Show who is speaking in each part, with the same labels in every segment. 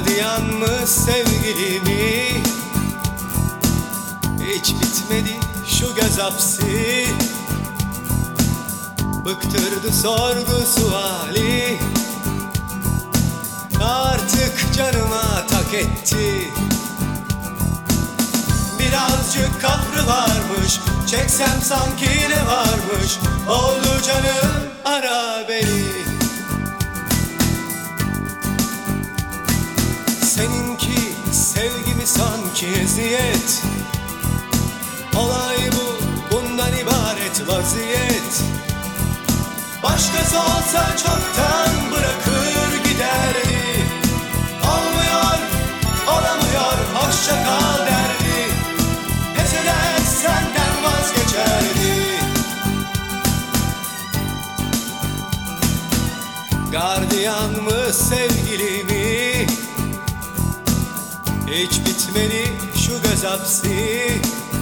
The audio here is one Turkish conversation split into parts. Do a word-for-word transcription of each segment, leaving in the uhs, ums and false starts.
Speaker 1: Gardiyan mı sevgilimi? Hiç bitmedi şu göz hapsi, bıktırdı sorgu suali. Artık canıma tak etti. Birazcık kahrı varmış, çeksem sanki ne varmış. Oldu canım, ara beni. Seninki sevgimi sanki eziyet. Olay bu, bundan ibaret vaziyet. Başkası olsa çoktan bırakır giderdi. Olmuyor, olamıyor, hoşça kal derdi. Pes eder, senden vazgeçerdi. Gardiyan mı sevgilimi? Hiç bitmedi şu göz hapsi,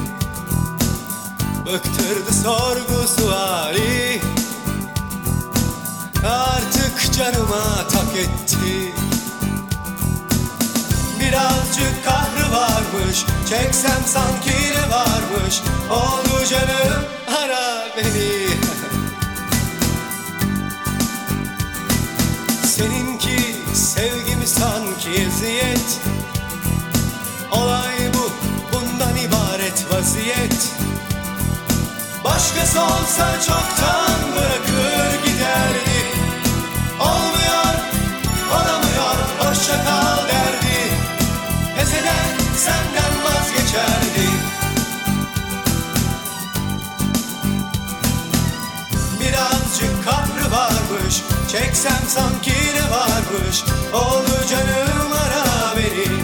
Speaker 1: bıktırdı sorgu suali. Artık canıma tak etti. Birazcık kahrı varmış, çeksem sanki ne varmış. Oldu canım, ara beni. Seninki sevgimi sanki eziyet. Olay bu, bundan ibaret vaziyet. Başkası olsa çoktan bırakır giderdi. Olmuyor, olamıyor, hoşça kal derdi. Pes eder, senden vazgeçerdi. Birazcık kahrı varmış, çeksem sanki ne varmış. Oldu canım, ara beni.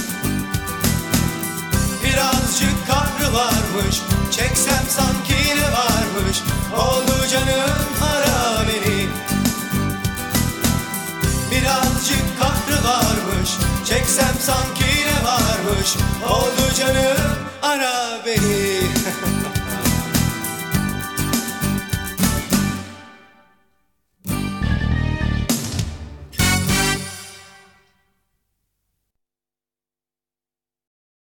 Speaker 1: Birazcık kahrı varmış, çeksem sanki ne varmış. Oldu canım, ara beni. Birazcık kahrı varmış, çeksem sanki